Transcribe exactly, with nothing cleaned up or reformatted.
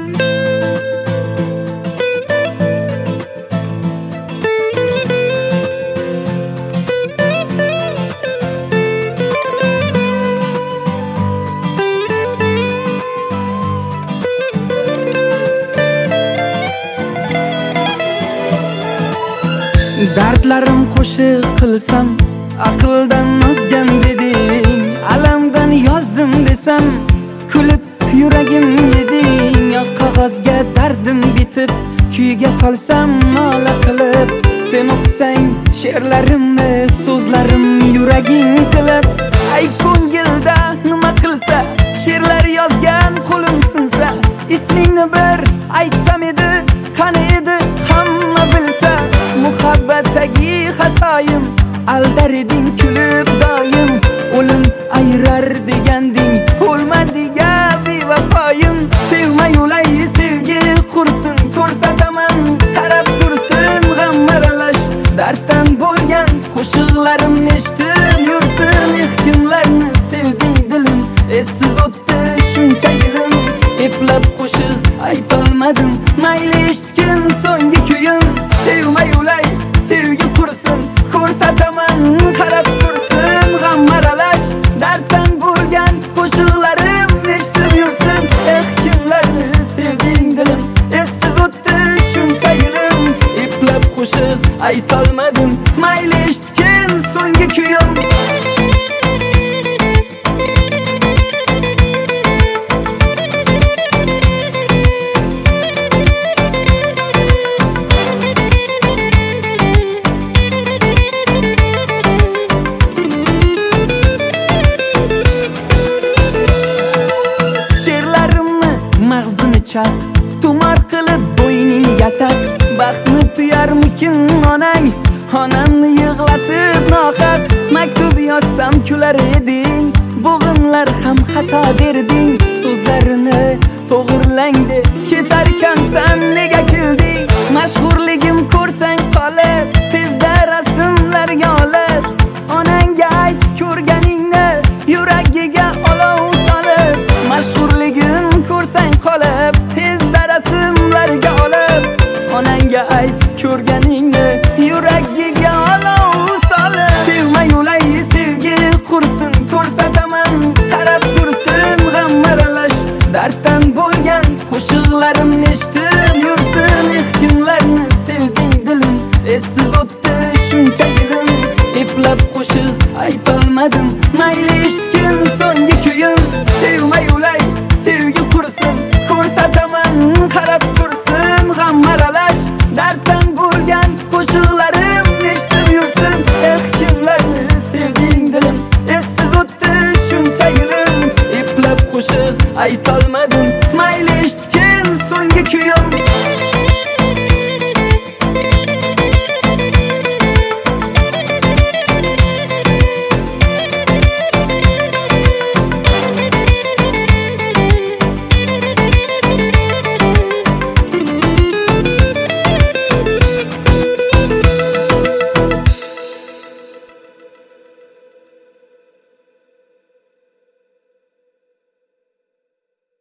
Dardlarim qo'shiq qilsam, aqldan ozgan deding. Alamdan yozdim desam, kulib yuragim yeding. Yo'q qog'ozga dardim bitib, kuyga solsam nola qilib. Sen o'qisang she'rlarimni, so'zlarim yuraging tilib. Ay ko'ngilda nima qilsa, she'rlar yozgan qo'lim sinsa. Ismingni bir aytsam edi, qani edi hamma bilsa. Muhabbatdagi xatoyim, aldar eding kulib doim. O'lim ayrar deganding, o'lmadiga bevafoyim. Sevmay o'lay sevgi qursin, ko'rsataman qarab tursin. G'am aralash darddan bo'lgan qo'shiqlarim eshitib yursin. Eh kimlarni sevding dilim, essiz o'tdi shuncha yilim. Eplab qo'shiq aytolmadim, mayli eshitgin so'nggi kuyim. Sevmay o'lay sevgi qursin, ko'rsataman qarab tursin. G'am aralash darddan bo'lgan qo'shiqlarim eshitib yursin. Eh kimlarni sevding dilim, essiz o'tdi shuncha yilim. Eplab qo'shiq aytolmadim, mayli eshitgin so'nggi kuyim. Mag'zini chaq, tumor qilib bo'yningga taq. Baxtni tuyarmikin onang, onamni yig'latib nohaq. Maktub yozsam kular eding, bo'g'inlar ham xato derding. So'zlarini to'g'irlangdi, ketarkansan nega kilding? Mashhurligim ko'rsang qolib, tezda rasmlarga olib. Onangga ayt ko'rganingni, yuragiga olov solib. Mashhurligim ko'rsang qolib, tezda rasmlarga olib. Onangga ayt ko'rganingni, yuragiga olov solib. Sevmay o'lay sevgi qursin, ko'rsataman qarab tursin. G'am aralash darddan bo'lgan qo'shiqlarim eshitib yursin. Eh kimlarni sevding dilim, essiz o'tdi shuncha yilim. Eplab qo'shiq aytolmadim, mayli eshitgin so'nggi kuyim. Sevmay o'lay sevgi qursin, ko'rsataman qarab tursin. G'am aralash darddan bo'lgan qo'shiqlarim eshitib yursin. Eh kimlarni sevding dilim, essiz o'tdi shuncha yilim. Eplab qo'shiq aytolmadim,